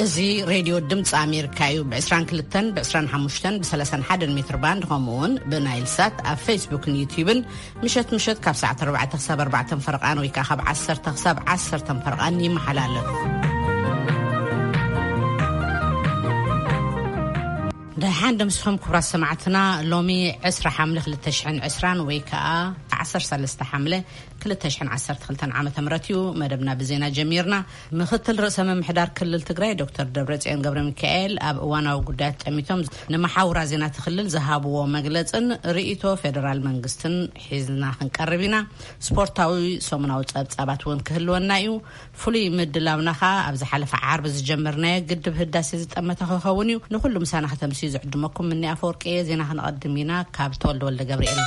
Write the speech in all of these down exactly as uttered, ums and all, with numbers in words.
ازي راديو دمص امريكايو ب22 ب25 ب31 متر باند همون بنايل سات على فيسبوك ويوتيوب مشت مشت كاب ساعه أربعة حساب أربعة فرقان ويكا خب عشرة حساب عشرة فرقان يمحلال ده عندما سخم كبرى سمعتنا لومي عسر حملة للتشحن عسران ويكا عسر سلسة حملة كل التشحن عسر تخلتن عامة مرتيو مدبنا بزينا جميرنا مختل رأس محدار كل التقرأي دكتور دبرتين قبر ميكائيل أب وانا وقدات أميتهم نمحاورا زينا تخلل زهابو ومقلتن رئيتو فيدرال منغستن حيزنا خنقربينا سبورتاوي سومناو تابات ونكهلو النايو فلي مدلاوناخا أبز حالف عارب زجمرنا قد بهداسي زيت أمتاخو خونيو نخلو مسانا ختمسي زعدمكم مني أفوركي زينا هنقدمينا كابتول ولا جبريل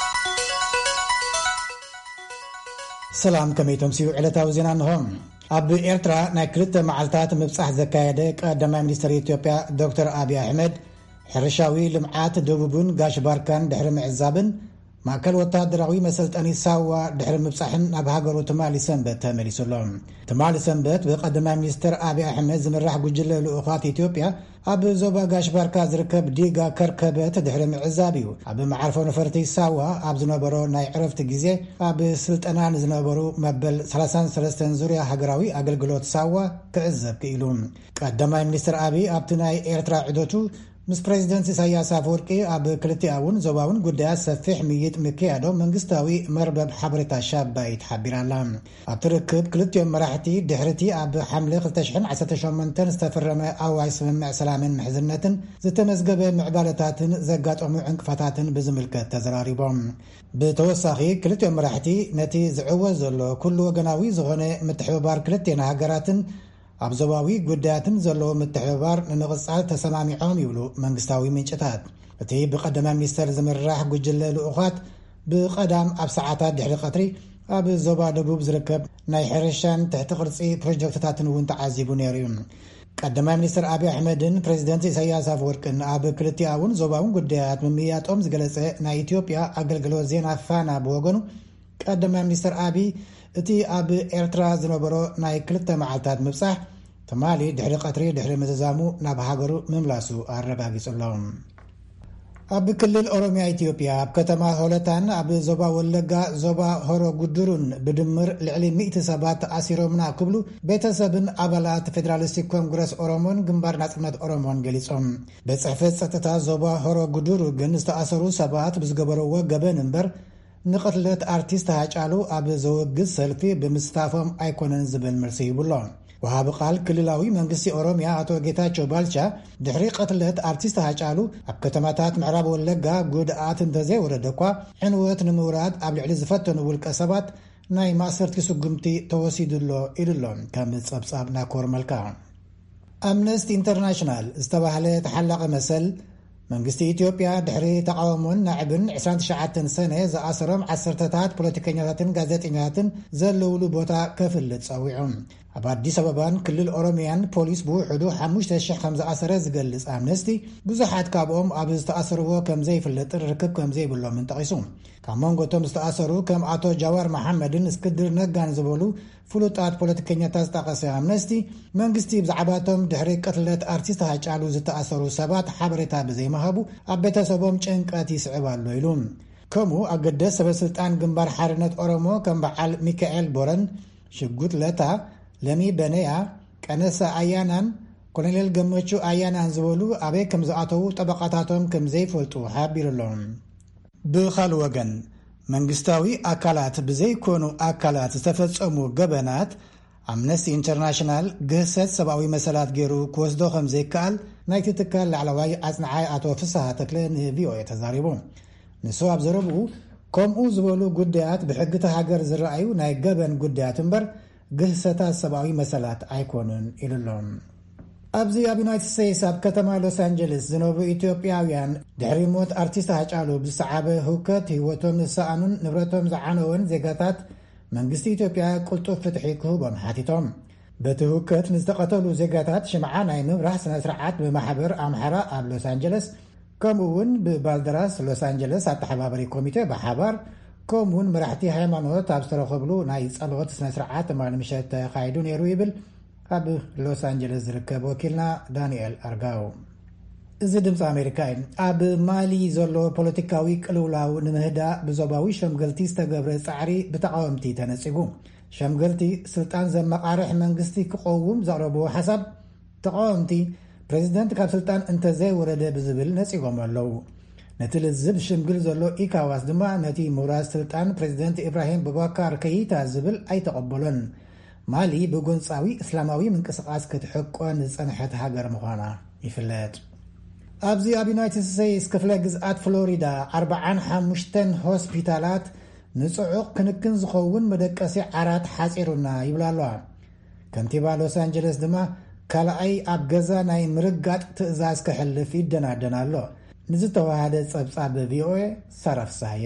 سلام كميتم سيو علتاو زينانهم أب إيرترا ناكلت معلتات مبصح زكايدك قدام مينستر إثيوبيا دكتور أبي أحمد حرشاوي لمعات دوبون غاش باركان دحر معزابن ማከል ወታደራዊ መሰልጠኒ ሳዋ ድሕሪ ምብጻሕን ኣብ ሃገሩ ትማሊ ሰንበት ተመሊሱሎም ትማሊ ሰንበት በቀደማ ሚኒስትር አብይ አሕመድ ዝምራሕ ጉጅለ ልኡኻት ኢትዮጵያ ኣብ ዞባ ጋሽ ባርካ ዝርከብ ዲጋ ከርከበት ድሕሪ ምዕዛብዩ ኣብ መዓርፎ ነፈርቲ ሳዋ ኣብ ዝነበሮ ናይ ዕረፍቲ ግዜ ኣብ ስልጠናን ዝነበሩ መበል ሰላሳ ወሰለስተ ዙርያ ሃገራዊ ኣገልግሎት ሳዋ ክዕዘብ ክኢሉ ቀደማ ሚኒስትር አብይ ኣብቲ ናይ ኤርትራ ዕደቱ ምስ ፕሬዚደንት ኢሳያስ አፈወርቂ ኣብ ክልቲኣውን ዞባውን ጉዳያት ሰፊሕ ምይጥ ምክያዶ መንግስታዊ መርበብ ሓበሬታ ሻባይት ሓቢራላ ኣብ ትርክብ ክልቲኦም መራሕቲ ድሕርቲ ኣብ ሓምለ ألفين وثمانية عشر ዝተፈረመ ኣዋጅ ስምምዕ ሰላምን ምሕዝነትን ዝተመዝገበ ምዕባለታትን ዘጋጠሙ ዕንቅፋታትን ብዝምልከት ተዘራሪቦም ብተወሳኺ ክልቲኦም መራሕቲ ነቲ ዝዕወት ዘሎ ኩሉ ወገናዊ ዝኾነ ምትሕብባር ክልቲአን ሃገራትን ኣብ ዞባዊ ጉዳያትን ዘለዎ ምትሕብባር ንመቕጻል ተሰማሚዖም ይብሉ መንግስታዊ ምንጭታት እቲ ብቀደማ ሚኒስተር ዝምራሕ ጉጅለ ልኡኻት ብቀዳም ኣብ ሰዓታት ድሕሪ ቀትሪ ኣብ ዞባ ደቡብ ዝርከብ ናይ ሕርሻን ትሕቲ ቅርጺ ፕሮጀክትታትን እውን ተዓዚቡ ነይሩ ቀደማ ሚኒስትር አብይ አሕመድን ፕሬዚደንት ኢሳያስ አፈወርቂን ኣብ ክልቲኣውን ዞባውን ጉዳያት ምምያጦም ዝገለጸ ናይ ኢትዮጵያ ኣገልግሎት ዜና ፋና ብወገኑ ቀደማ ሚኒስትር አብይ እቲ ኣብ ኤርትራ ዝነበሮ ናይ ክልተ መዓልታት ምብጻሕ ተማሊ ድሕሪ ቀትሪ ድሕሪ ምዝዛሙ ናብ ሃገሩ ምምላሱ ኣረጋጊጹሎም ኣብ ክልል ኦሮሚያ ኢትዮጵያ ኣብ ከተማ ሆለታን ኣብ ዞባ ወለጋ ዞባ ሆሮ ጉድሩን ብድምር ልዕሊ ሚእቲ ሰባት ኣሲሮምና ክብሉ ቤተሰብን ኣባላት ፌደራሊስቲክ ኮንግረስ ኦሮሞን ግንባር ናጽነት ኦሮሞን ገሊጾም በጽሕፈት ጸጥታ ዞባ ሆሮ ጉድሩ ግን ዝተኣሰሩ ሰባት ብዝገበረዎ ገበን እምበር ንቅትለት አርቲስት ሃጫሉ ኣብ ዘወግዝ ሰልፊ ብምስታፎም ኣይኮነን ዝብል መልሲ ይብሎ ወሃብ ቃል ክልላዊ መንግስቲ ኦሮሚያ አቶ ጌታቸው ባልቻ ድሕሪ ቅትለት አርቲስት ሃጫሉ ኣብ ከተማታት ምዕራብ ወለጋ ጉድኣት እንተዘይወረደኳ ዕንወት ንምውራድ ኣብ ልዕሊ ዝፈተኑ ውልቀ ሰባት ናይ ማእሰርቲ ስጉምቲ ተወሲዱሎ ኢሉሎም ከም ጸብጻብ ናኮር መልካ አምነስቲ ኢንተርናሽናል ዝተባህለ ተሓላቀ መሰል መንግስቲ ኢትዮጵያ ድሕሪ ተቃውሞን ናዕብን عشرين وتسعين ሰነ ዝኣሰሮም ዓሰርተታት ፖለቲከኛታትን ጋዜጠኛታትን ዘለውሉ ቦታ ከፍልጥ ጸዊዖም ኣብ አዲስ አበባን ክልል ኦሮሚያን ፖሊስ ብውሕዱ خمسة آلاف ከም ዝኣሰረ ዝገልጽ አምነስቲ ብዙሓት ካብኦም ኣብ ዝተኣሰሩዎ ከም ዘይፍለጥ ርክብ ከም ዘይብሎም እንጠቂሱ ካብ መንጎቶም ዝተኣሰሩ ከም አቶ ጃዋር መሐመድን እስክንድር ነጋን ዝበሉ ፍሉጣት ፖለቲከኛታት ዝጠቀሰ አምነስቲ መንግስቲ ብዛዕባቶም ድሕሪ ቅትለት አርቲስት ሃጫሉ ዝተኣሰሩ ሰባት ሓበሬታ ብዘይመሃቡ ኣብ ቤተሰቦም ጭንቀት ይስዕባሉ ኢሉ ከምኡ ኣገደስ ሰበስልጣን ግንባር ሓርነት ኦሮሞ ከም በዓል ሚካኤል ቦረን ሽጉጥ ለታ ለሚ በነያ ቀነሳ አያናን ኮሎኔል ገመቹ አያናን ዝበሉ ኣበይ ከም ዝኣተው ጠበቃታቶም ከም ዘይፈልጡ ሓቢሩሎም ብኻል ወገን መንግስታዊ አካላት ብዘይኮኑ አካላት ዝተፈጸሙ ገበናት አምነስቲ ኢንተርናሽናል ግህሰት ሰብአዊ መሰላት ገይሩ ክወስዶ ከም ዘይከኣል ናይቲ ትካል ላዕለዋይ ኣጽናዓይ አቶ ፍስሐ ተክለ ንቪኦኤ ተዛሪቡ ንሱ ኣብ ዘረብኡ ከምኡ ዝበሉ ጉዳያት ብሕግቲ ሃገር ዝረኣዩ ናይ ገበን ጉዳያት እምበር ግህሰታት ሰብአዊ መሰላት ኣይኮኑን ኢሉሎም ኣብዚ ኣብ ዩናይትድ ስቴትስ ኣብ ከተማ ሎስ አንጀለስ ዝነብሩ ኢትዮጵያውያን ድሕሪ ሞት አርቲስት ሃጫሉ ብዝሰዓበ ህውከት ህይወቶም ዝሰኣኑን ንብረቶም ዝዓነውን ዜጋታት መንግስቲ ኢትዮጵያ ቁልጡፍ ፍትሒ ክህቦም ሓቲቶም በቲ ህውከት ንዝተቐተሉ ዜጋታት ሽምዓ ናይ ምብራህ ስነ ስርዓት ብማሕበር ኣምሓራ ኣብ ሎስ አንጀለስ ከምኡውን ብባልደራስ ሎስ አንጀለስ ኣተሓባበሪ ኮሚቴ ብሓባር ከምኡውን መራሕቲ ሃይማኖት ኣብ ዝተረኸብሉ ናይ ጸሎት ስነ ስርዓት ማል ምሸት ተኻይዱ ነይሩ ይብል ኣብ ሎስ አንጀለስ ዝርከብ ወኪልና ዳንኤል አርጋው እዚ ድምፂ ኣሜሪካ ኣብ ማሊ ዘሎ ፖለቲካዊ ቅልውላው ንምህዳእ ብዞባዊ ሸምገልቲ ዝተገብረ ጻዕሪ ብተቃወምቲ ተነጺጉ ሸምገልቲ ስልጣን ዘመቃርሕ መንግስቲ ክቆውም ዘቕረብዎ ሓሳብ ተቃወምቲ ፕሬዚደንት ካብ ስልጣን እንተዘይወረደ ብዝብል ነጺጎም ኣለዉ ነቲ ልዝብ ሽምግል ዘሎ ኢካዋስ ድማ ነቲ ምውራዝ ስልጣን ፕሬዚደንት ኢብራሂም ቡባካር ከይታ ዝብል ኣይተቐበሎን ማሊ ብጎንፃዊ እስላማዊ ምንቅስቃስ ክትሕቆን ዝጸንሐት ሃገር ምዃና ይፍለጥ ኣብዚ ኣብ ዩናይትድ ስቴትስ ክፍለ ግዝኣት ፍሎሪዳ ኣርባዓን ሓሙሽተን ሆስፒታላት ንጽዑቕ ክንክን ዝኸውን መደቀሲ ዓራት ሓጺሩና ይብላሏ ከንቲባ ሎስ አንጀለስ ድማ ካልኣይ ኣብ ገዛ ናይ ምርጋጥ ትእዛዝ ክሕልፍ ይደናደን ኣሎ ንዝተዋሃደ ጸብጻብ ቪኦኤ ሰረፍሳየ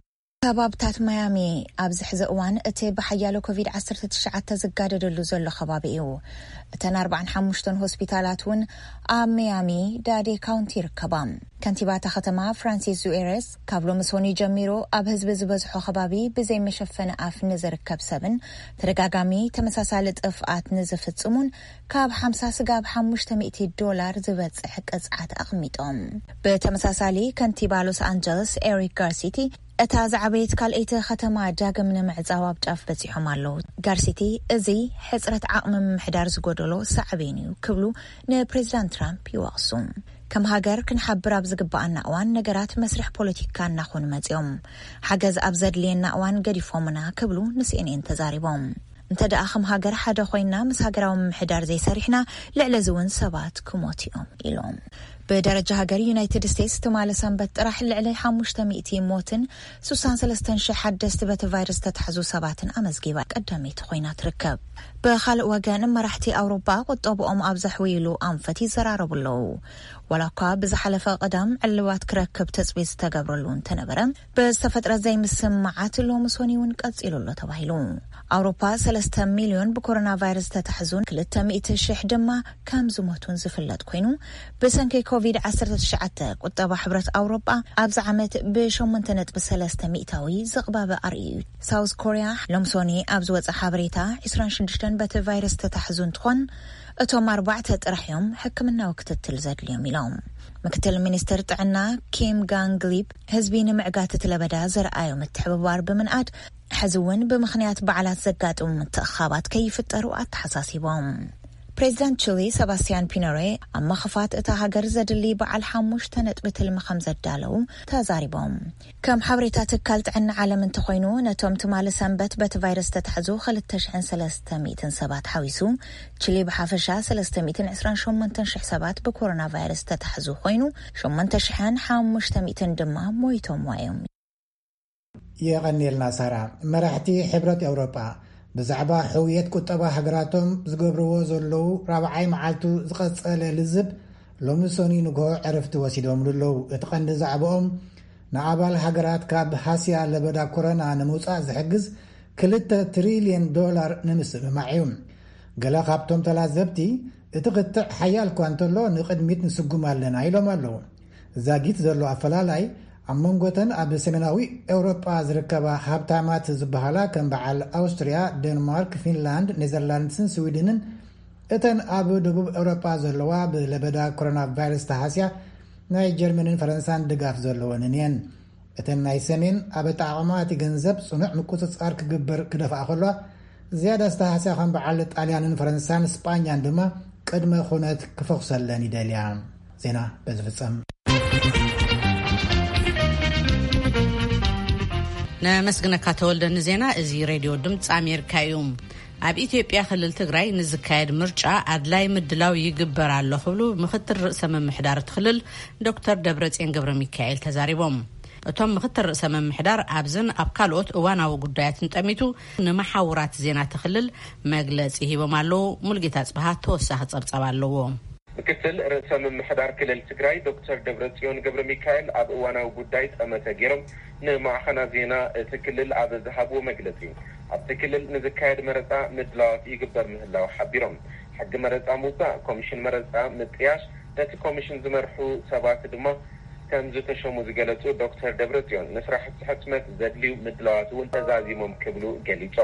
ከባብታት ማያሚ ኣብዚ ሕዚ እዋን እቲ ብሓያሎ ኮቪድ ዓሰርተ ትሽዓተ ዝጋደደሉ ዘሎ ከባቢ እዩ እተን ኣርባዓን ሓሙሽተን ሆስፒታላት እውን ኣብ ማያሚ ዳዴ ካውንቲ ይርከባ ከንቲባታ ከተማ ፍራንሲስ ዙኤረስ ካብ ሎሚ ሰኞ ጀሚሮ ኣብ ህዝቢ ዝበዝሖ ከባቢ ብዘይ መሸፈነ ኣፍ ንዝርከብ ሰብን ተደጋጋሚ ተመሳሳሊ ጥፍኣት ንዝፍጽሙን ካብ ሓምሳ ስጋብ ሓሙሽተ ሚእቲ ዶላር ዝበጽሕ ቅጽዓት ኣቕሚጦም ብተመሳሳሊ ከንቲባ ሎስ አንጀለስ ኤሪክ ጋርሲቲ እታ ዝዓበየት ካልአይቲ ከተማ ዳግም ንምዕዛው ኣብ ጫፍ በፂሖም ኣለዉ ጋርሲቲ እዚ ሕፅረት ዓቕሚ ምምሕዳር ዝጎደሎ ሳዕቤን እዩ ክብሉ ንፕሬዚዳንት ትራምፕ ይወቕሱ ከም ሃገር ክንሓብር ኣብ ዝግባአና እዋን ነገራት መስርሕ ፖለቲካ እናኾኑ መፅኦም ሓገዝ ኣብ ዘድልየና እዋን ገዲፎምና ክብሉ ንሲኤንኤን ተዛሪቦም እንተ ደኣ ከም ሃገር ሓደ ኮይና ምስ ሃገራዊ ምምሕዳር ዘይሰሪሕና ልዕሊ ዝውን ሰባት ክሞት እዮም ኢሎም በደረጃ ሃገር ዩናይትድ ስቴትስ ተማለ ሰንበት ጥራሕ ልዕሊ ሓሙሽተ ሚእቲ ሞትን ስልሳ ወሰለስተ ሽሕ ሓደስቲ በቲ ቫይረስ ተታሕዙ ሰባትን ኣመዝጊባ ቀዳመይቲ ኮይና ትርከብ ብኻልእ ወገን መራሕቲ ኣውሮፓ ቁጠብኦም ኣብ ዘሕውይሉ ኣንፈት ይዘራረቡለው ወላኳ ብዝሓለፈ ቀዳም ዕልባት ክረክብ ተፅቢት ዝተገብረሉ እንተነበረ ብዝተፈጥረ ዘይምስማዓት ሎሚ ሰኞ እውን ቀፂሉሎ ተባሂሉ ኣውሮፓ ሰለስተ ሚልዮን ብኮሮና ቫይረስ ተታሕዙን ክልተ ሚእቲ ሽሕ ድማ ከም ዝሞቱን ዝፍለጥ ኮይኑ ብሰንኪ ኮቪድ ዓሰርተ ትሽዓተ ቁጠባ ሕብረት ኣውሮፓ ኣብዚ ዓመት ብሸሞንተ ነጥቢ ሰለስተ ሚእታዊ ዘቕባበ ኣርእዩ ሳውዝ ኮርያ ሎሚ ሰኞ ኣብ ዝወፀ ሓበሬታ ዒስራን ሽዱሽተ በቲ ቫይረስ ተታሕዙ እንትኾን እቶም ኣርባዕተ ጥራሕዮም ሕክምናዊ ክትትል ዘድልዮም ኢሎም ምክትል ሚኒስትር ጥዕና ኪም ጋንግሊብ ህዝቢ ንምዕጋት ትለበዳ ዘርኣዮ ምትሕብባር ብምንኣድ ሕዚ እውን ብምኽንያት በዓላት ዘጋጥሙ ምትእኻባት ከይፍጠሩ ኣተሓሳሲቦም ፕሬዚዳንት ቺሊ ሰባስቲያን ፒኖሬ ኣብ መኽፋት እታ ሃገር ዘድሊ በዓል ሓሙሽተ ነጥቢ ትልሚ ከም ዘዳለው ተዛሪቦም ከም ሓበሬታ ትካል ጥዕና ዓለም እንተኮይኑ ነቶም ትማለ ሰንበት በቲ ቫይረስ ተታሕዙ ክልተ ሽሕን ሰለስተ ሚእትን ሰባት ሓዊሱ ቺሊ ብሓፈሻ ሰለስተ ሚእትን ዒስራን ሸሞንተ ሽሕ ሰባት ብኮሮና ቫይረስ ተታሕዙ ኮይኑ ሸሞንተ ሽሕን ሓሙሽተ ሚእትን ድማ ሞይቶም ዋዮም የቀኒልና ሳራ መራሕቲ ሕብረት ኤውሮጳ ብዛዕባ ሕውየት ቁጠባ ሃገራቶም ዝገብርዎ ዘለዉ ራብዓይ መዓልቱ ዝቐጸለ ልዝብ ሎሚ ሰኞ ንግሆ ዕረፍቲ ወሲዶም ኣለዉ እቲ ቀንዲ ዛዕባኦም ንኣባል ሃገራት ካብ ሃስያ ለበዳ ኮሮና ንምውፃእ ዝሕግዝ ክልተ ትሪልዮን ዶላር ንምስምማዕ እዩ ገለ ካብቶም ተላዘብቲ እቲ ቅጥዕ ሓያል እኳ እንተሎ ንቅድሚት ንስጉም ኣለና ኢሎም ኣለዉ ዛጊት ዘሎ ኣፈላላይ ኣብ መንጎተን ኣብ ሰሜናዊ ኤውሮጳ ዝርከባ ሃብታማት ዝበሃላ ከም በዓል ኣውስትሪያ ዴንማርክ ፊንላንድ ኔዘርላንድስን ስዊድንን እተን ኣብ ደቡብ ኤውሮጳ ዘለዋ ብለበዳ ኮሮና ቫይረስ ተሃስያ ናይ ጀርመንን ፈረንሳን ድጋፍ ዘለወን እየን እተን ናይ ሰሜን ኣብ ኣጠቓቕማቲ ገንዘብ ጽኑዕ ምቁፅጻር ክግበር ክደፍኣ ከሎ ዝያዳ ዝተሃስያ ከም በዓል ጣልያንን ፈረንሳን ስጳኛን ድማ ቅድመ ኩነት ክፈኽሰለን ይደልያ ዜና በዝፍጸም ነመስግነካ ተወልደን ዜና እዚ ሬድዮ ድምጽ ኣሜሪካ እዩ ኣብ ኢትዮጵያ ክልል ትግራይ ንዝካየድ ምርጫ ኣድላይ ምድላው ይግበር ኣሎ ክብሉ ምክትል ርእሰ መምሕዳር ትክልል ዶክተር ደብረጽዮን ገብረ ሚካኤል ተዛሪቦም እቶም ምክትል ርእሰ መምሕዳር ኣብዝን ኣብ ካልኦት እዋናዊ ጉዳያትን ጠሚቱ ንመሓውራት ዜና ትክልል መግለጺ ሂቦም ኣለዉ ሙልጌታ ጽባህ ተወሳኺ ጸብጸብ ኣለዎ ምክትል ርእሰ መምሕዳር ክልል ትግራይ ዶክተር ደብረጽዮን ገብረ ሚካኤል ኣብ እዋናዊ ጉዳይ ጠመተ ገይሮም ንማዕኸና ዜና እቲ ክልል ኣብ ዝሃብዎ መግለጺ ኣብቲ ክልል ንዝካየድ መረፃ ምድላዋት ይግበር ምህላው ሓቢሮም ሕጊ መረፃ ምውፃእ ኮሚሽን መረፃ ምጥያሽ ነቲ ኮሚሽን ዝመርሑ ሰባት ድማ ከም ዝተሸሙ ዝገለጹ ዶክተር ደብረጽዮን ንስራሕቲ ሕትመት ዘድልዩ ምድላዋት እውን ተዛዚሞም ክብሉ ገሊጾም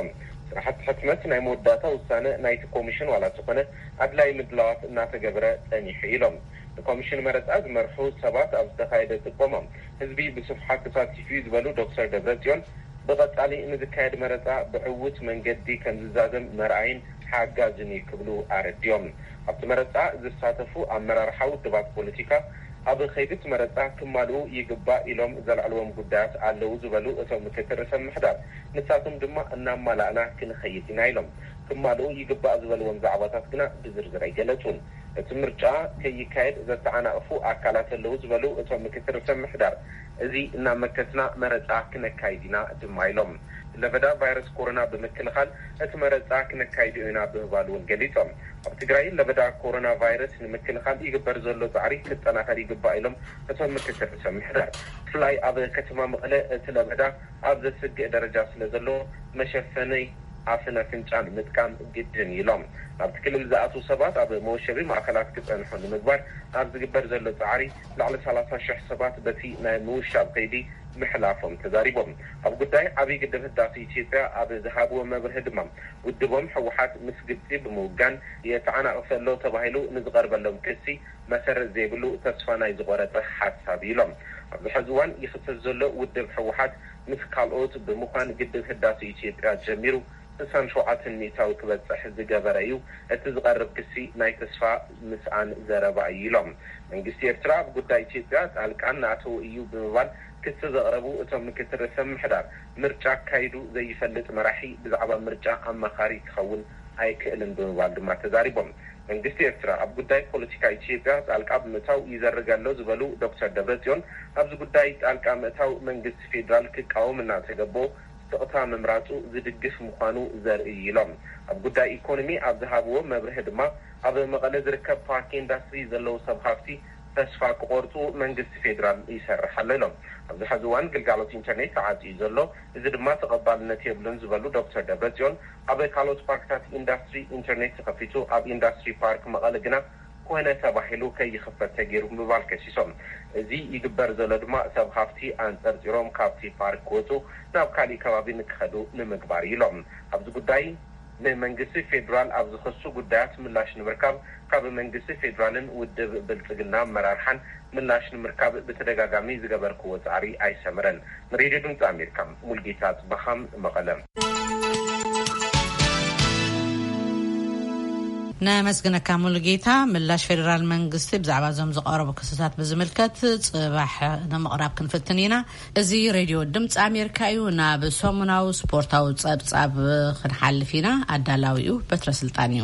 ስራሕቲ ሕትመት ናይ መወዳእታ ውሳነ ናይቲ ኮሚሽን ዋላ ዝኾነ ኣድላይ ምድላዋት እናተገብረ ጸኒሑ ኢሎም ኮሚሽን መረጻ ዝመርሑ ሰባት ኣብ ዝተኻየደ ጥቆሞም ህዝቢ ብስፍሓት ተሳቲፉ ዝበሉ ዶክተር ደብረጽዮን ብቐጻሊ ንዝካየድ መረጻ ብዕውት መንገዲ ከም ዝዛዘም መርኣይን ሓጋዝን ክብሉ ኣረድዮም ኣብቲ መረጻ ዝሳተፉ ኣመራርሓዊ ውድባት ፖለቲካ ኣብ ኸይድት መረጻ ክማልኡ ይግባእ ኢሎም ዘልዕልዎም ጉዳያት ኣለዉ ዝበሉ እቶም ምክትል ርእሰ ምሕዳር ንሳቶም ድማ እናማላእና ክንኸይድ ኢና ኢሎም ክማልኡ ይግባእ ዝበልዎም ዛዕባታት ግና ብዝርዝር ኣይገለጹን እቲ ምርጫ ከይካየድ ዘተዓናቕፉ ኣካላት ኣለዉ ዝበሉ እቶም ምክትል ርእሰ ምሕዳር እዚ እናመከትና መረጻ ክነካይድ ኢና ድማ ኢሎም ለበዳ ቫይረስ ኮሮና ብምክልኻል እቲ መረጻ ክነካይድ ኢና ብምባሉን ገሊጾም ኣብ ትግራይ ለበዳ ኮሮና ቫይረስ ንምክልኻል ይግበር ዘሎ ጻዕሪ ክጠናከር ይግባእ ኢሎም እቶም ምክትል ርእሰ ምሕዳር ብፍላይ ኣብ ከተማ መቐለ እቲ ለበዳ ኣብ ዘስግእ ደረጃ ስለ ዘሎ መሸፈነይ ኣፍነ ፍንጫን ምጥቃም ግድን ኢሎም ኣብ ክልል ዝኣትዉ ሰባት ኣብ መወሸቢ ማእከላት ክጸንሑ ንምግባር ኣብ ዝግበር ዘሎ ጻዕሪ ላዕሊ ሰላሳ ሽሕ ሰባት በቲ ናይ ምውሻብ ከይዲ ምሕላፎም ተዛሪቦም ኣብ ጉዳይ ዓብይ ግድብ ህዳሴ ኢትዮጵያ ኣብ ዝሃብዎ መብርሂ ድማ ውድቦም ሕወሓት ምስ ግብፂ ብምውጋን የተዓናቕፈሎ ተባሂሉ ንዝቐርበሎም ክሲ መሰረት ዘይብሉ ተስፋ ናይ ዝቆረፀ ሓሳብ ኢሎም ኣብ ዝሕዚ እዋን ይኽተት ዘሎ ውድብ ሕወሓት ምስ ካልኦት ብምዃን ግድብ ህዳሴ ኢትዮጵያ ጀሚሩ ስልሳ ሸውዓተ ሚእታዊ ክበጽሕ ዝገበረ እዩ እቲ ዝቐርብ ክሲ ናይ ተስፋ ምስኣን ዘረባ ኢሎም መንግስቲ ኤርትራ ኣብ ጉዳይ ኢትዮጵያ ጣልቃን ናተው እዩ ብምባል ክስ ዘቕረቡ እቶም ምክትል ርእሰ ምሕዳር ምርጫ ካይዱ ዘይፈልጥ መራሒ ብዛዕባ ምርጫ ኣማኻሪ ክኸውን ኣይክእልን ብምባል ድማ ተዛሪቦም መንግስቲ ኤርትራ ኣብ ጉዳይ ፖለቲካ ኢትዮጵያ ጣልቃ ብምእታው ይዘርጋሎ ዝበሉ ዶክተር ደብረጽዮን ኣብዚ ጉዳይ ጣልቃ ምእታው መንግስቲ ፌደራል ክቃወም እናተገበኦ ስቕታ ምምራፁ ዝድግፍ ምዃኑ ዘርኢ ኢሎም ኣብ ጉዳይ ኢኮኖሚ ኣብ ዝሃብዎ መብርሂ ድማ ኣብ መቐለ ዝርከብ ፓርክ ኢንዳስትሪ ዘለዉ ሰብ ሃፍቲ ተስፋ ክቆርፁ መንግስቲ ፌደራል ይሰርሕ ኣሎ ኢሎም ኣብዚ ሕዚ እዋን ግልጋሎት ኢንተርኔት ተዓፅዩ ዘሎ እዚ ድማ ተቐባልነት የብሉን ዝበሉ ዶክተር ደብረጽዮን ኣብ ካልኦት ፓርክታት ኢንዳስትሪ ኢንተርኔት ተኸፊቱ ኣብ ኢንዳስትሪ ፓርክ መቐለ ግና ኮነ ተባሂሉ ከይኽፈት ተገይሩ ምባል ከሲሶም እዚ ይግበር ዘሎ ድማ ሰብ ሃፍቲ አንጸርጽሮም ካብቲ ፓርክ ወጡ ናብ ካሊእ ከባቢ ንክኸዱ ንምግባር ኢሎም ኣብዚ ጉዳይ ንመንግስቲ ፌደራል ኣብ ዝኸሱ ጉዳያት ምላሽ ንምርካብ ካብ መንግስቲ ፌደራልን ውድብ ብልጽግና መራርሓን ምላሽ ንምርካብ ብተደጋጋሚ ዝገበርክዎ ጻዕሪ ኣይሰምረን ሬድዮ ድምፂ ኣሜሪካ ሙልጌታ ጽባኻም መቐለ نمسكنك ملقيتا ملاش فيدرال منغستي بزعبا زم زقرب كسات بزملكت صباح نمقرب كنفتنينا ازي راديو دمص امريكايو نا بسومناو سبورتاو صبصاب خنحلفينا ادالاويو بترسلطانيو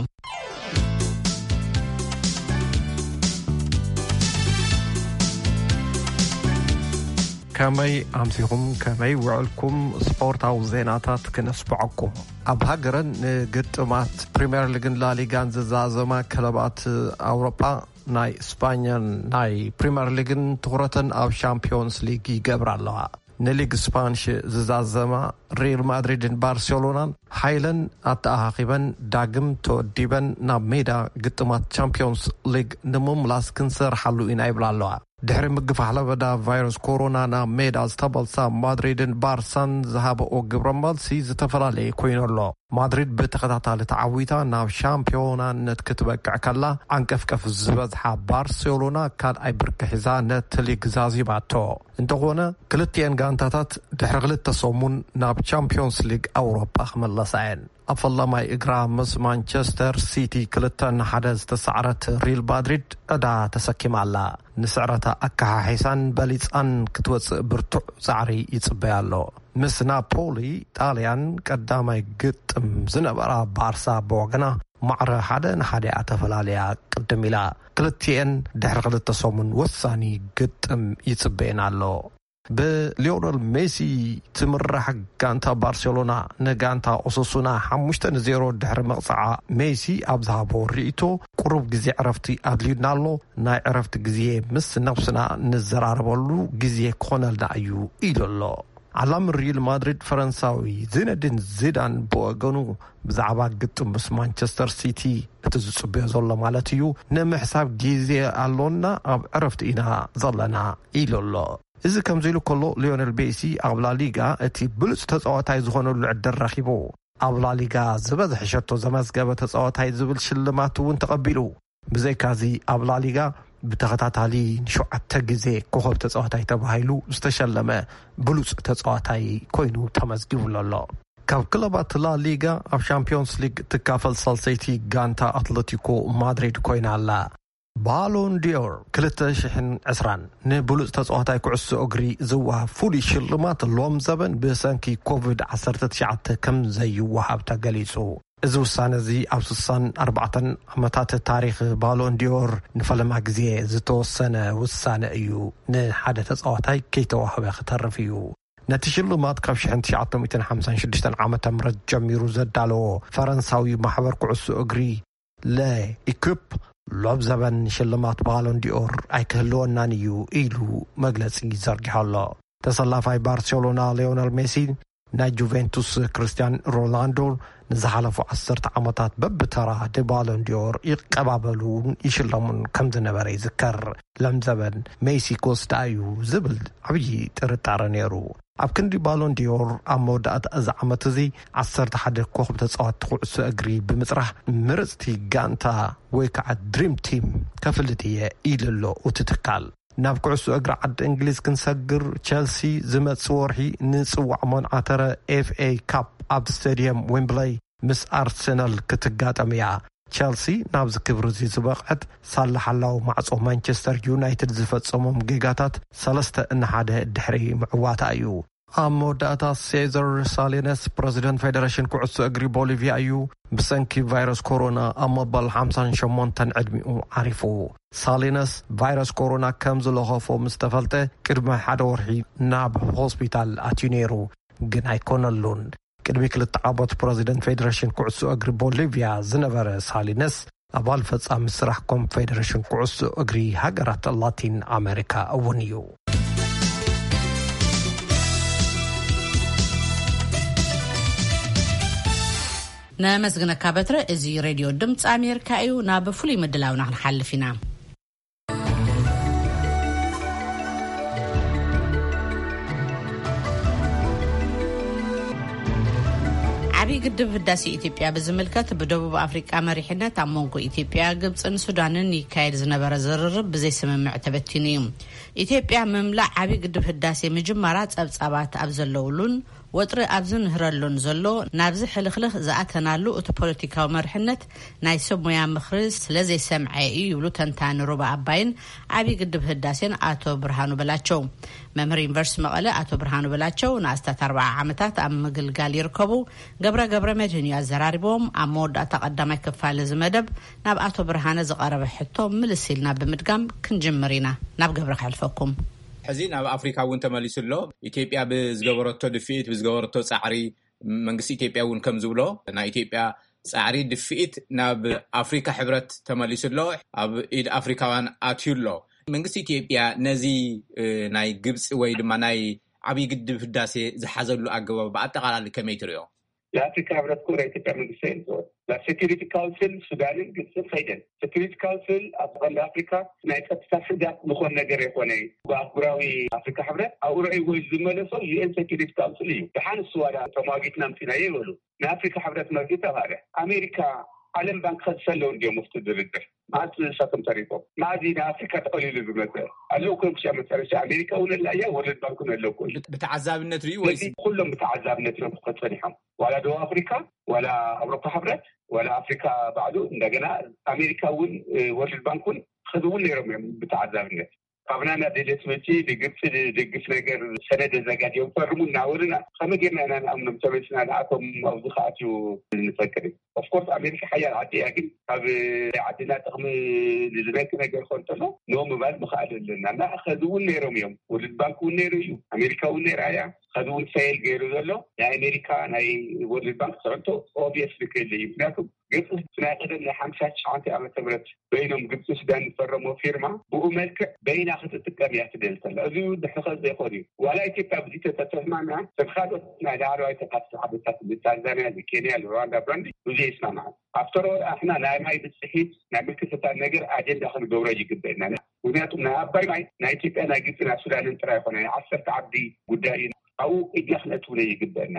كمي أمسيهم كمي وعلكم سبورتاو زيناتات كنسبعكم أبهاجرن قدمات بريمير ليغن لا ليغان زازما كلبات أوروبا ناي إسبانيا ناي بريمير ليغن تغرتن أو شامبيونز ليغي قبر الله نليغ إسبانش زازما ريال مادريد بارسلونا حيلن أتأخيبا داقم توديبا ناميدا قدمات شامبيونز ليغ نموم لاس كنسر حلو إن أيبلا الله دحر مقفح لبدا فيروس كورونا نا ميدا استبلسا مادريدن بارسان زهابو او قبرمال سيز تفلالي كوينو الله مادريد بتقطع تعويتا ناو شامبيونا نتكتبك كلا عنكفكف الزبزحة بارسلونا كان اي بركحزا نتليق زازيباتو انتقونا كلتين غانتاتات دحر غلت تصومون ناب شامبيونز ليغ اوروبا خمالسعين أفضل ما إقرأ مس مانشستر سيتي كلتن حدث تسعرت ريال مادريد أدا تسكيم الله نسعرتا أكها حيسان بليس أن كتوز برتع سعري يتصبيا له مس نابولي طاليان قدامي قد زنبرا بارسا بوغنا معر حدا نحادي أتفلاليا قدميلا كلتين دحرق للتصومن وثاني قد يتصبينا له بليونيل ميسي تمرح غانتا بارسلونا نغانتا اوسوسونا حمشتن زيرو دحر مقصعه ميسي ابزابو ريتو قرب غزي عرفتي ادلينالو ناي عرفت غزي مس نفسنا نزراربلو غزي كونالدا ايو ايلولو علام ريال مادريد فرنساوي زينادين زيدان بوغنو بزعبا قطم بس مانشستر سيتي تزصبي زولا مالتيو نمحساب غزي الونا اب عرفت اينا زلنا ايلولو إذا كم زيلو كله ليونيل ميسي أغلى ليغا اتي بلس تزعوتاي زغنو العدر رخيبو ኣብ ላሊጋ ዝበዝሕ ሸቶ ዘመዝገበ ተጻዋታይ ዝብል ሽልማት እውን ተቐቢሉ ብዘይካዚ ኣብ ላሊጋ ብተኸታታሊ ሸውዓተ ግዜ ኮኸብ ተጻዋታይ ተባሂሉ ዝተሸለመ ብሉጽ ተጻዋታይ ኮይኑ ተመዝጊቡሉ ኣሎ ካብ ክለባት ላሊጋ ኣብ ሻምፒዮንስ ሊግ ትካፈል ሳልሰይቲ ጋንታ አትሌቲኮ ማድሪድ ኮይና ኣላ ባሎን ዲዮር ክልተ ሽሕ ዕስራን ንብሉጽ ተጻዋታይ ኩዕሶ እግሪ ዝወሃብ ፍሉይ ሽልማት ሎም ዘበን ብሰንኪ ኮቪድ ዓሰርተ ትሽዓተ ከም ዘይወሃብ ተገሊጹ እዚ ውሳነ እዚ ኣብ ስሳን ኣርባዕተን ዓመታት ታሪኽ ባሎን ዲዮር ንፈለማ ግዜ ዝተወሰነ ውሳነ እዩ ንሓደ ተጻዋታይ ከይተዋህበ ክተርፍ እዩ ነቲ ሽልማት ካብ ሽሕ ትሽዓተ ሓምሳን ሽዱሽተን ዓመተ ምህረት ጀሚሩ ዘዳለዎ ፈረንሳዊ ማሕበር ኩዕሶ እግሪ ለኢኩፕ ሎብ ዘበን ሽልማት ባሎን ዲዮር ኣይክህልወናን እዩ ኢሉ መግለጺ ዘርጊሑ ኣሎ ተሰላፋይ ባርሴሎና ሊዮነል ሜሲ ናይ ጁቬንቱስ ክርስቲያን ሮናልዶ ንዝሓለፉ ዓሰርተ ዓመታት በብተራ ባሎን ዲዮር ይቀባበሉን ይሽለሙን ከም ዝነበረ ይዝከር ሎም ዘበን ሜሲ ኮስታ እዩ ዝብል ዓብዪ ጥርጣረ ነይሩ ኣብ ክንዲ ባሎን ዲዮር ኣብ መወዳእታ እዚ ዓመት እዚ ዓሰርተ ሓደ ኮኸብ ተጻዋቲ ኩዕሶ እግሪ ብምጽራሕ ምርጽቲ ጋንታ ወይ ከዓ ድሪም ቲም ከፍልጥ እየ ኢልሎ እትትካል ናብ ኩዕሶ እግሪ ዓዲ እንግሊዝ ክንሰግር ቸልሲ ዝመጽእ ወርሒ ንጽዋዕ መንዓተረ ኤፍ ኤ ካፕ ኣብ ስታዲየም ዌምብላይ ምስ ኣርሰናል ክትጋጠም እያ ቸልሲ ናብዚ ክብሪ እዚ ዝበቕዐት ሳላሓላው ማዕጾ ማንቸስተር ዩናይትድ ዝፈጸሞም ጌጋታት ሰለስተ ንሓደ ድሕሪ ምዕዋታ እዩ ኣብ መወዳእታ ሴዘር ሳሊነስ ፕሬዚደንት ፌደሬሽን ኩዕሶ እግሪ ቦሊቪያ እዩ ብሰንኪ ቫይረስ ኮሮና ኣብ መበል ሓምሳን ሸሞንተን ዕድሚኡ ዓሪፉ ሳሊነስ ቫይረስ ኮሮና ከም ዝለኸፎ ምስ ተፈልጠ ቅድሚ ሓደ ወርሒ ናብ ሆስፒታል ኣትዩ ነይሩ ግን ኣይኮነሉን ቅድሚ ክልተ ዓመት ፕሬዚደንት ፌደሬሽን ኩዕሶ እግሪ ቦሊቪያ ዝነበረ ሳሊነስ ኣባል ፈጻሚ ስራሕ ኮንፌደሬሽን ኩዕሶ እግሪ ሃገራት ላቲን ኣሜሪካ እውን እዩ نمزغنا بتر ازي راديو دمص امريكا ايو ناب فلي مدلاونا نحلفينا عبي قدب هداسي إثيوبيا بزملكت بدوب أفريقيا مريحنة عمونكو إثيوبيا قبصن سودانن يكايد زنبر زررب بزي سمم معتبتينيوم إثيوبيا مملع عبي قدب هداسي مجمرات أبصابات أبزلولون وطر أبزن هرلون زلو نابز حلخلخ زعتنالو أتو بوليتيكاو مرحنة نايسو مويا مخرز لزي سمعي يولو تنتان روبا عباين عبي قدب هداسين آتو برهانو بلاتشو ممهر ينفرس مقالة آتو برهانو بلاتشو ناستات أربع عامتات أم مقلقال يركبو قبرا قبرا مجهنيو الزراربوم أمود أتقدم كفال زمدب ناب آتو برهانة زقارب حتو ملسيل ناب بمدقام كنجمرينا ناب قبرا خلفكم حزين ኣብ ኣፍሪካ እውን ተመሊሱሎ ኢትዮጵያ ብዝገበረቶ ድፊት ብዝገበረቶ ጻዕሪ መንግስቲ ኢትዮጵያ እውን ከም ዝብሎ ናይ ኢትዮጵያ ጻዕሪ ድፊት ናብ ኣፍሪካ ሕብረት ተመሊሱሎ ኣብ ኢድ ኣፍሪካውያን ኣትዩሎ መንግስቲ ኢትዮጵያ ነዚ ናይ ግብጽ ወይ ድማ ናይ ዓብይ ግድብ ህዳሴ ዝሓዘሉ ኣገባብ በአጠቃላይ ከመይ ትሪኦ የአፍሪካ ህብረት ኮር ኢትዮጵያ መንግስት ነው ለሴኩሪቲ ካውንስል ሱዳንን ግብጽን ፈይደን ሴኩሪቲ ካውንስል አፍሪካ አፍሪካ ናይ ጸጥታ ስጋት ምኾን ነገር የሆነ በአህጉራዊ አፍሪካ ህብረት አውራይ ወይ ዝመለሰው ዩኤን ሴኩሪቲ ካውንስል እዩ በሐንስ ዋዳ ተማጊት ናምቲና ይበሉ ለአፍሪካ ህብረት መርጌታ ባለ አሜሪካ ዓለም ባንክ ከሰለው እንዲያው ሙፍት ድርድር ማት ሰከም ታሪኮ ማዲና አፍሪካ ተቆሊሉ ዝመጣ አለው ኮምሽ አመጣረሻ አሜሪካ ወለላያ ወለድ ባንኩ ነው እኮ በተዓዛብነት ነው ወይስ ሁሉም በተዓዛብነት ነው ከተፈሪሐም ولا دو أفريقيا ولا أوروبا حبرت ولا أفريقيا بعده عندنا أمريكا ون ورد بانكون خذوا لي رمي بتعذبنا قبلنا دلت متي دقت دقت نجار سنة زجاج يوم فرموا ناورنا خم جينا أنا أمن متوسنا نعطم أوضاعاتي ونفكر of course أمريكا حياة عادية لكن هذا عندنا تقم لذلك نجار خلطنا نوم بعد مخالف لنا أنا خذوا لي رميهم ورد بانكون نيريو أمريكا ونيرايا خذوا سيل غيرو زلو يا أمريكا ناي ورد بانك صرتو obviously كله يبناكم قبل سنة قدر لحمسة شعانتي على تمرت بينهم قبل السودان فرموا فيرما بأمريك بين أخذ التكاميات دلتا أذيو دحخذ يخوني ولا يتبقى بديت تتسمعنا تبخادنا دعوا يتقصد حبتات بالتنزانيا بكينيا لرواندا براندي وزي اسمع معنا أفتروا احنا لا ماي بالصحيح نعمل كسة نجر عجل داخل الدورة يجيب بيننا ونياتنا أباي ماي نايتيب أنا قلت لنا السودان انترا يخوني عصر تعبدي قدائي أو إجاخلتونا يجيب بيننا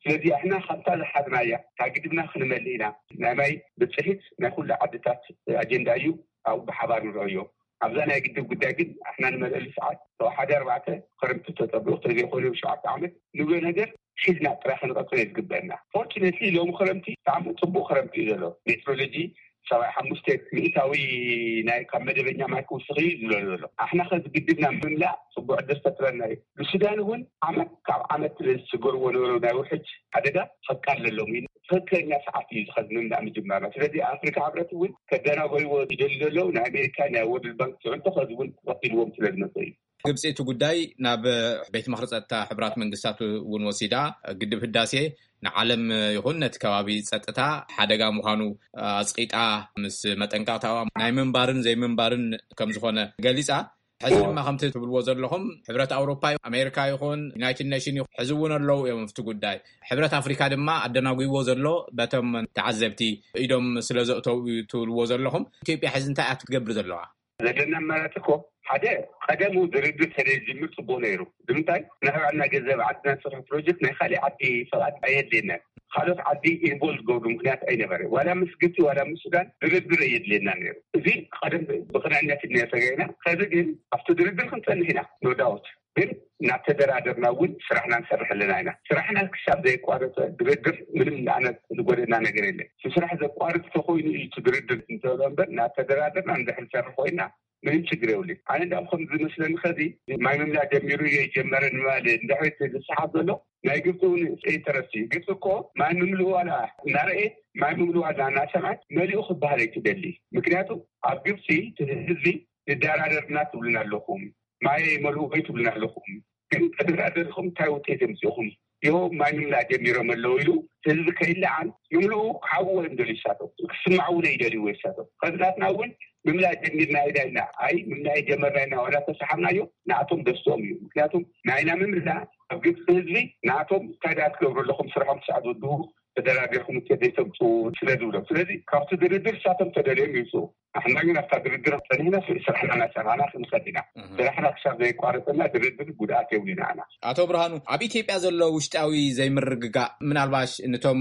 ስለዚህ احنا خطه لحدنايا ታግድና خنمليና ናማይ ብጽሒት ናይ ኩሉ ዓድታት አጀንዳ እዩ او بحبار نرأيه أبزانا يقدم قداقين احنا نملأ ساعات لو حدا أربعة خرمت تطبيق تجي خليه وشعب تعمل نقول نقدر حزنا تراخنا تقول يتقبلنا fortunately لو مخرمتي تعمل طبو خرمتي له ميترولوجي سواء حمستك ميتاوي ناي كمدة بيننا ما يكون صغير له احنا خذ قدمنا من لا صبو عدس ترنا السودان هون عمل عملت السجور ونورو ناي وحج هذا فكر لهم فكرنا ساعات يخذ من دعم جمعنا ስለዚህ አፍሪካ ህብረት ወይ ከደናጎይ ወዲደለው ና አሜሪካ ና ወድ ባንክ ጽንቶ ኸዝውን ወጥልዎም ስለነሰይ ግብጽቱ ጉዳይ ናብ ቤት መخرጸታ ህብራት መንግስታት ውን ወሲዳ ግድብ ህዳሴ ንዓለም ይኹነት ከባቢ ጸጥታ ሓደጋ ምዃኑ አጽቂጣ ምስ መጠንቃታዋ ናይ መንባርን ዘይ መንባርን ከም ዝኾነ ገሊጻ حزب ما خمت تبلو زلهم حبرة أوروبا أمريكا يكون يونايتد نيشن حزبون الله يوم في تقولي حبرة أفريقيا دما عندنا قوي وزلوا بتم تعذبتي إيدهم سلزق تول وزلهم كيف يحزن تأكد قبل زلوا لجنة مراتكو حدا قدموا درد تريزم صبونيرو دمتاي نحن عندنا جذب عندنا صرف بروجكت نخلي عدي صلاة أيد لنا خلاص عدي إنبول جودو مكنات أي نبرة ولا مسجتي ولا مسودان درد بريد لنا نيرو زين قدم بقنا عندنا الناس جينا خذين أفتدرد بالخمسة هنا نو داوت ግን ናተደራደርና ውን ስራህና እንሰርሕልና ኢና ስራህና ክሳብ ዘይቋረጠ ድርድር ምንም አይነት ዝጎደና ነገር የለም ስራህ ዘቋርጥ ተኾይኑ ድርድር እንተወንበር ናተደራደርና እንደህል ሰርኾይና ምንም ችግር የለም አነ እንዳልኩም ዝመስለን ከዚ ማይ መምላ ጀሚሩ የጀመረን ማለት እንደህት ዝሰሓብ ዘሎ ናይ ግብፁን ኢንተረስቲ ግብፅ እኮ ማይ መምሉ ዋላ ናርኤ ማይ መምሉ ዋላ ናሰማት መሊኡ ክባህል ይትደሊ ምክንያቱም ኣብ ግብፂ ህዝቢ ይደራደርና ትብሉና ኣለኹም ማይ መሉ ወይቱ ብለና ለኹም ግን ተደራደርኩም ታውት የተምጽኹም ይኸው ማንም ላጀሚሮ መለውሉ ህዝብ ከይላዓን ይምሉ ሓው እንደልሻቶ ክስማዑ ነው ይደሊ ወይሳቶ ከዛትና ውን ምምላ ጀሚርና አይዳና አይ ምምላ ጀመርና ወላ ተሰሐናዮ ናቶም ደስቶም እዩ ምክንያቱም ናይና ምምላ ኣብግብ ህዝቢ ናቶም ታዳት ክብሩ ለኹም ስራሖም ሰዓት ወዱ ተደራደርኩም ተደይተምጹ ስለዱሎ ስለዚህ ካብቱ ድርድር ሳተም ተደለም ይሱ احنا جينا في الدراسه ثانينا في سرحنا سرحنا في مخدنا سرحنا كسب زي قارتنا درد ጉዳት ይውልና አና አቶ ብርሃኑ ኣብ ኢትዮጵያ ዘሎ ውሽጣዊ ዘይምርግጋ ምናልባሽ እንቶም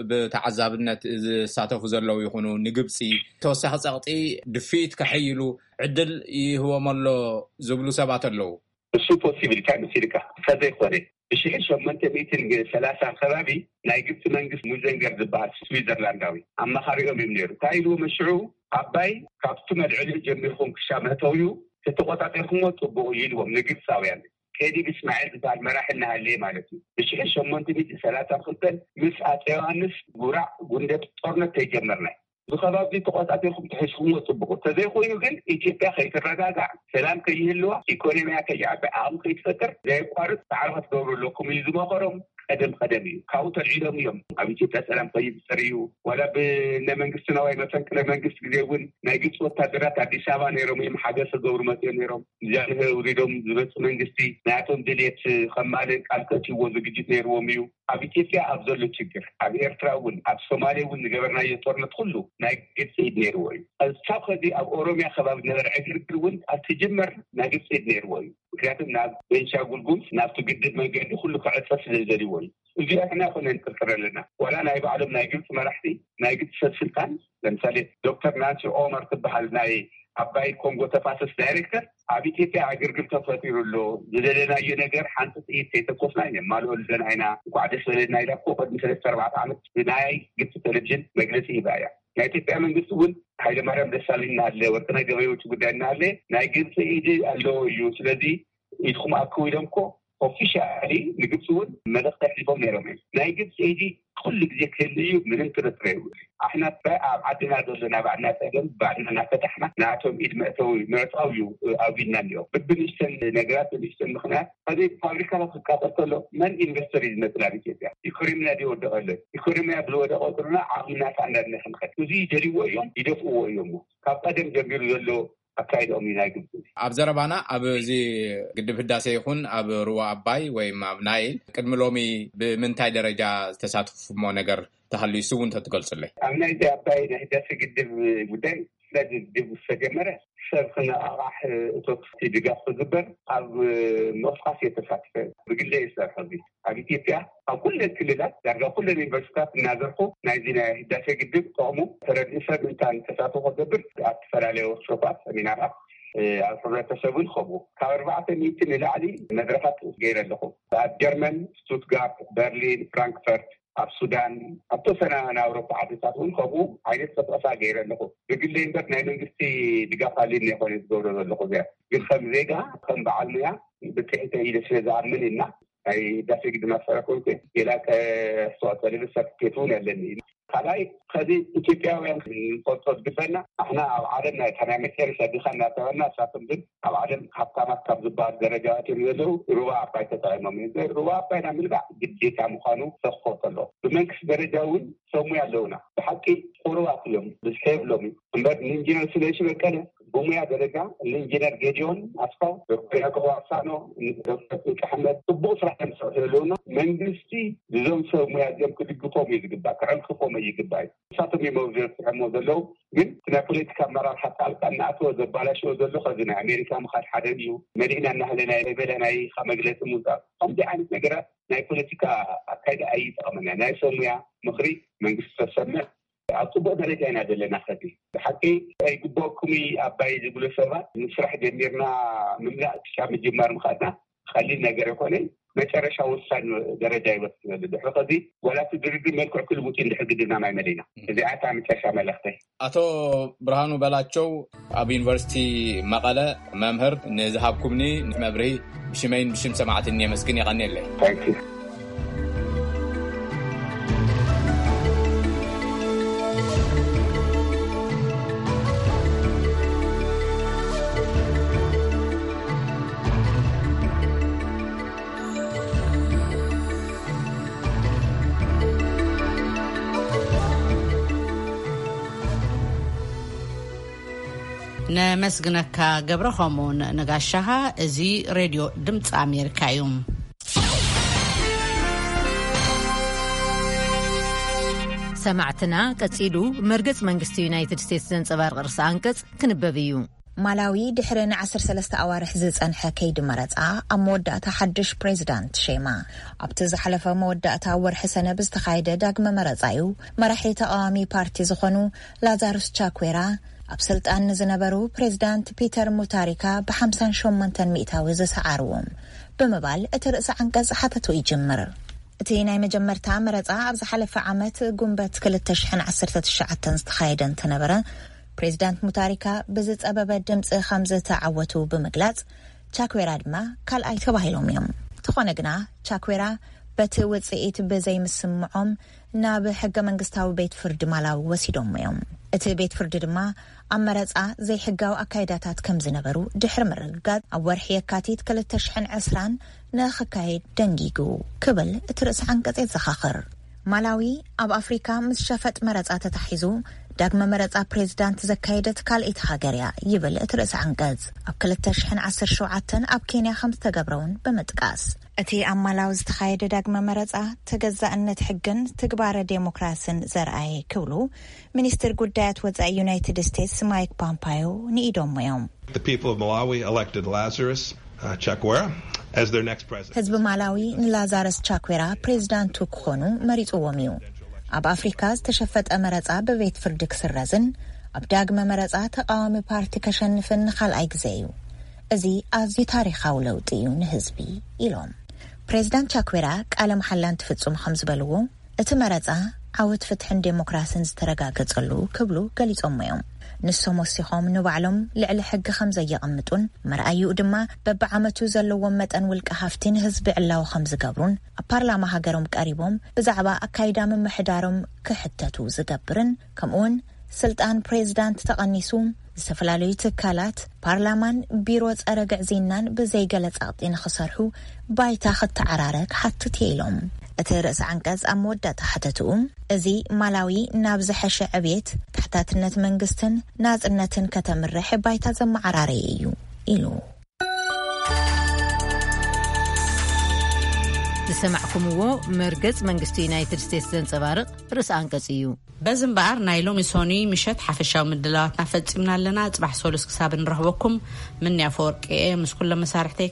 በተዓዛብነት ዝሳተፉ ዘለው ይኹኑ ንግብጽ ተወሳኺ ጸቕጢ ድፊት ከሕይሉ ዕድል ይህወመሎ ዝብሉ ሰባት ኣለው እሱ ፖሲቢሊቲ አንሲልካ ከዘይ ኾነ እሺ ሸመንተ ሚቲንግ ሰላሳ አካባቢ ናይ ግብጽ መንግስት ሙዘንገር ዝባል ስዊዘርላንዳዊ አማኻሪኦም ይምነሩ ታይሉ መሽዑ አባይ ካብቱ መልዕል ጀሚርኩም ክሻመተውዩ ተተቆጣጠርኩም ወጥቦ ይልዎም ንግብጻውያን ከዲ ብስማዒል ዝባል መራሕና አለ ማለት ነው እሺ ሸመንተ ሚቲንግ ሰላሳ ክልተን ምስ አፄ ዮሐንስ ጉራ ጉንደት ጦርነት ተጀመርና بخباب تقاطعتكم تحسهم وتطبقوا تذيقوا ግን ኢትዮጵያ ከይተረጋጋ ሰላም ከይህልዋ ኢኮኖሚያ ከይዓበ አሁን ከይተፈጠር ዘይቋርጥ ተዓረፈት ገብሩለኩም ይዝመኸሮም ቀደም ቀደም እዩ ካው ተልዒሎም እዮም ኣብ ኢትዮጵያ ሰላም ከይፍጠርዩ ወላ ብነመንግስትና ወይ መፈንቅለ መንግስት ጊዜውን ናይ ግብጽ ወታደራት አዲስ አበባ ነይሮም የማሓገሰ ገብሩ መጥተው ነይሮም ዛሬ ወሪዶም ዝበጽ መንግስቲ ናቶም ድሌት ከማልን ቃልከቲዎ ዝግጅት ነይሮም እዩ ኣብ ኢትዮጵያ ኣብ ዘሎ ችግር ኣብ ኤርትራውን ኣብ ሶማሌውን ገበርና የጦርነት ሁሉ ናይ ግብጽ ነይሮም እዩ አልሳብ ከዚ ኣብ ኦሮሚያ ከባቢ ነበር ዕግርግሩን አትጀመር ናይ ግብጽ ነይሮም ምክንያቱም ናብ ቤንሻንጉል ጉሙዝ ናብ ትግድድ መንገዲ ሁሉ ከዕጸፍ ስለዘሊ ወይ እዚ احنا ኮነ እንጥርጥረልና ወላ ናይ ባዕሎም ናይ ግብጽ መራሕቲ ናይ ግብጽ ስልጣን ለምሳሌ ዶክተር ናንሲ ኦመር ትበሃል ናይ አባይ ኮንጎ ተፋሰስ ዳይሬክተር ኣብ ኢትዮጵያ አገርግር ተፈጥሩሎ ዝደለናየ ነገር ሓንቲ ጥይት ተተኮስና የማሉ ለናይና ቋደስ ለና ይላቆ ቀድም ሰለስተ ኣርባዕተ ዓመት ናይ ግብጽ ቴሌቪዥን መግለጺ ይባያ ናይ ኢትዮጵያ መንግስት ውን ኃይለ ማርያም ደሳለኝ አለ ወርቅነህ ገበየሁ ጉዳይና አለ ናይ ግብጽ ኢድ አለው እዩ ስለዚህ ይትኩም አክዊደምኮ ኦፊሻሊ ንግብጽውን መለክት ይፎም ነይሮም ናይ ግብጽ ኢድ كل ጊዜ ከልዩ ምንም ጥርጥር የለውም احنا በአብ አድና ዘለና ባዕና ተገም ባዕና ፈተሕና ናቶም ኢድ መእተው መርጣው እዩ አብይና ነው ብብንሽተን ነገራት ብንሽተን ምክንያት ከዚህ ፋብሪካ ተካተተሎ ማን ኢንቨስተር ይዝመጥላ ኢትዮጵያ ኢኮኖሚያ ዲወደቀለ ኢኮኖሚያ ብለወደቀልና አብይና ታንዳነ ከምከት እዚ ደሪዎ እዮም ይደፍዎ እዮም ካብ ቀደም ጀምሩ ዘሎ አካይዶም ይናግብ ኣብ ዘረባና ኣብ እዚ ግድብ ህዳሴ ይኹን ኣብ ሩዋ አባይ ወይ ኣብ ናይል ቅድሚ ሎሚ ብምንታይ ደረጃ ተሳትፉሞ ነገር ተሃልዩ ስውን ተገልጽልኝ ኣብ ናይል አባይ ህዳሴ ግድብ ጉዳይ ስለዚህ ግድብ ተጀመረ سبخنا راح توكسي دقاق زبر أو مفقس يتفاتف بقول يسار حظي أبي كيفيا أو كل الكلات درجة كل اليونيفرسيتات نازرخو نايزينا هداسة جديد قاموا فرد إنسان إنسان تساتو زبر أتفر عليه وصفات من عرب الحرية تسوي خبو كأربعة ميتين لعلي مدرسة غير اللخو جرمن ستوتغارت برلين فرانكفورت أب السودان أبتو سنة أنا أوروبا عدسات ونخبو عيني تطلسا غير اللخو بقول لي إنبت ناينو نجستي دقاقا لين يخوني تدور اللخو زير يخم زيقا خم بعلميا بتحيطة إلى شيء من إنا أي دافع قد ما سرقوك يلاك صوت لبسك كيفون اللي خلاي خذي إثيوبيا وين القطب بفنا إحنا عادنا تنامي كير شديخنا توانا ساتمدن عادن حتى ما كبر بعض درجات اليدو روا بايت تعلم من ذي روا باينا من بعد جدي كم خانو سخوت الله بمكس درجاون سومي اللونا بحكي قروا كلهم بسكيب لومي بعد نينجينا سليش بكره بوميا درجة الإنجنير جيجون أسفل دكتور كواسانو دكتور أحمد تبوس راح نسألونه من دستي زوج سوميا جم كده كومي يجيب كرم كومي يجيب ساتمي موجود موجودلو من نابوليت كاميرا حتى القناة أتوه بلاش وزلو خزنا أمريكا مخال حديو مدينة نهلنا بلنا أي خمجلة موزع هم دي عن نجرة نابوليتكا أكيد أي أمنا نايسوميا مخري من قصة أطبق درجة أنا دلنا خدي حكي يقبلكمي أباي يقولوا سوا نشرح جميرنا مملأ شام الجمار مخدنا خلينا نجربونه ما ترى شو وصل درجة يوصل للحظة دي ولا تدري من كل ممكن لحقنا مع مدينة إذا أتعمل كشامل أختي أتو برهانو بلاتشو أبي يونيفرسيتي مقالة ممهر نذهبكمني مبري بشمين بشم سماعة النية مسكين يغني لي Thank you. نمسجنك جبرهمون نجاشها زي راديو دمت أمريكا يوم سمعتنا كتيلو مرقص منقستي يونايتد ستيتس زنصبار غرس أنقص كنببيو مالاوي دحرنا عشر سلسة أوارح زيز أنحا كيد مرتعا أم مودعتا حدش بريزيدانت شيما أبتز حلفة مودعتا ورح سنة بزتخايدة داقم مرتعيو مرحيتا آمي بارتي زخونو لازاروس تشاكويرا أبسلت أن زنبرو بريزيدانت بيتر موتاريكا بحمسان شومنتن مئتاوي زسعاروهم بمبال اترأس عنقز حتى يجمر اتيناي مجمرتا مرتعا أبز حلفة عامت قنبت كل التشحن عسرتة الشعاتن استخايدن تنبرا بريزيدانت موتاريكا بزت أبابا دمس خمزة تعوتو بمقلات تشاكويرا دما كال أي تباهيلوم يوم تخونقنا تشاكويرا بتوت سئيت بزي مسمعهم ناب حق منقستاو بيت فرد مالاو وسيدوم يوم اتي بيت فرد دما أمرتعا زي حقاو أكايداتات كم زنبرو دحر مرقاد أورح يكاتيت كل التشحن عسران ناخكايد دنجيقو كبل اترأس عنقز يتزخاخر مالاوي أب أفريكا مسشافت مرتعا تتحيزو داقم مرتعا بريزيدانت زكايدت كالإيت هاقريا يبل اترأس عنقز أب كل التشحن عسر شوعاتن أب كينيا خمس تقبرون بمتقاس اتي أمالاو زتخايد داقم مرتعا تقزا أن تحقن تقبار ديموكراسن زرعي كولو منستر قدات وزا يونايتد ستيتس مايك بامبايو نيدوم يوم The people of Malawi elected Lazarus uh, Chakwera as their next president. حزب مالاوي لازارس تشاكويرا بريزيدانتو كونو مريت اووميو أب أفريكا استشفت أمرتعا ببيت فردك سرزن أب داقم مرتعا تقاومي بارتي كشنفن خلعي قزيو أزي أزي تاريخاو لوطيو نهزبي إلوم بريزيدانت تشاكويرا كألا محلان تفتسو خمس بلوو اتمرتعا عاوت فتحن ديموكراسن زترقاقت قلو كبلو قليت أميوم نسو موسيخوم نوعلم لعل حق خمزة يقمتون مرأيو دما ببعامتو زلو ومتن والكهافتين هزب علاو خمز قبرون أبارلاما هاقرهم كاريبهم بزعبا أكايدا من محدارهم كحتتو زقبرن كمون سلطان بريزيدانت تقنيسوم زفلالوي تكالات بارلامان بيروز أرقع زينان بزي قلت أعطين خسرحو بايتا خط عرارك حتى تيلهم اترأس عنقز أمودة حتتوم ازي مالاوي نابز حشة عبيت تحتاتنت منقستن ناز انتن كتمرح بايتا زم عراريو إلو ዝሰማዕኩምዎ መርገጽ መንግስቲ ዩናይትድ ስቴትስ ዘንጸባርቕ ርእሲ አንቀጽ እዩ። በዝምባር ናይ ሎሚ ሶኒ ምሸት ሓፈሻዊ ምድላዋትና ፈጺምና ኣለና። ጽባሕ ሶሉስ ክሳብ ንረኽበኩም ምን ያፈወርቂ ምስ ኩሎም መሳርሕተይ